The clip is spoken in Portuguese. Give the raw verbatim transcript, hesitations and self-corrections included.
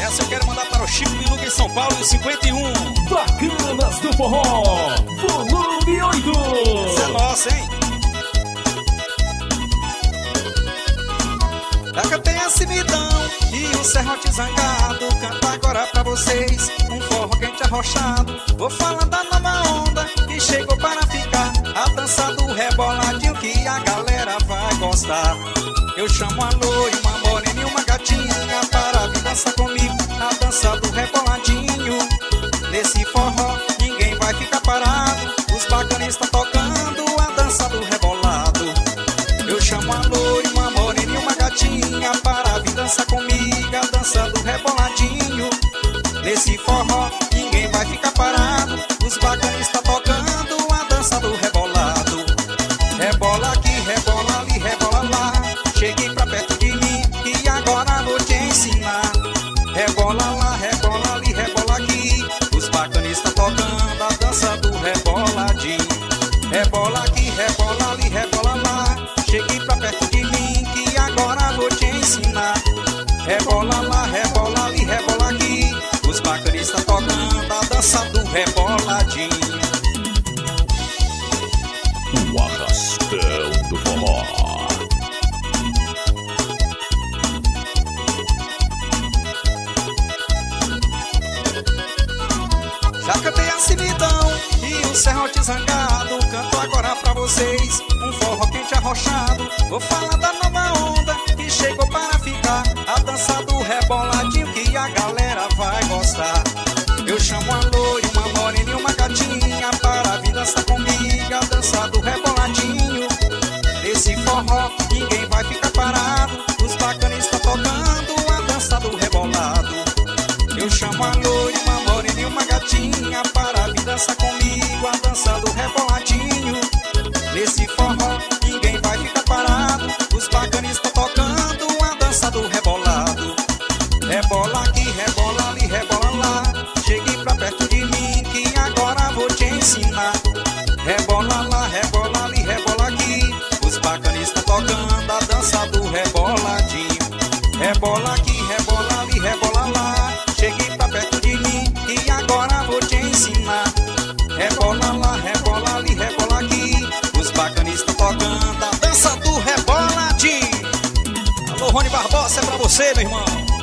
Essa eu quero mandar para o Chico Biluga em São Paulo em cinquenta e um. Bacanas do Forró, volume oito. Essa é nossa, hein? Já cantei a Cimidão e o Serrote Zangado. Canto agora pra vocês um forró quente arrochado. Vou falando da nova onda que chegou para ficar, a dança do reboladinho que a galera vai gostar. Eu chamo a loira, uma morena e uma gatinha para vir dançar comigo a dança do reboladinho. Nesse forró ninguém vai ficar parado, os bacanas estão tocando a dança do rebolado. Eu chamo a loira, uma morena e uma gatinha para vir dançar comigo a dança do reboladinho. Nesse forró ninguém vai ficar parado, os bacanas estão tocando a dança do rebolado. Rebola aqui, rebola ali, rebola lá, chegue pra perto de mim e agora vou te ensinar. Rebola lá, rebola ali, rebola aqui, os bacanas estão tocando a dança do reboladinho. Rebola aqui, rebola ali, rebola lá, chegue pra perto de mim que agora vou te ensinar. Rebola lá, rebola ali, rebola aqui, os bacanas estão tocando a dança do reboladinho. O arrastão do forró. Já cantei a Cimidão e o Serrote Zangado. Canto agora pra vocês um forró quente arrochado. Vou falar da nova onda que chegou para ficar, a dança do reboladinho que a galera vai gostar. Eu chamo a loira, uma morena e uma gatinha para vir dançar comigo a dança do reboladinho. Nesse forró ninguém vai ficar parado, os bacanas estão tocando a dança do rebolado. Eu chamo a loira, uma morena e uma gatinha para vir dançar comigo a dança do reboladinho. Nesse forró ninguém vai ficar parado, os bacanas estão tocando a dança do rebolado. Rebola aqui, rebola ali, rebola lá, chegue pra perto de mim que agora vou te ensinar. Rebola lá, rebola ali, rebola aqui, os bacanas estão tocando a dança do reboladinho. Rebola aqui, rebola ali, rebola lá, chegue pra perto de mim que agora vou te ensinar. Rebola lá, rebola ali, rebola aqui, os bacanas estão tocando a dança do reboladinho. Alô, Rony Barbosa, é pra você, meu irmão.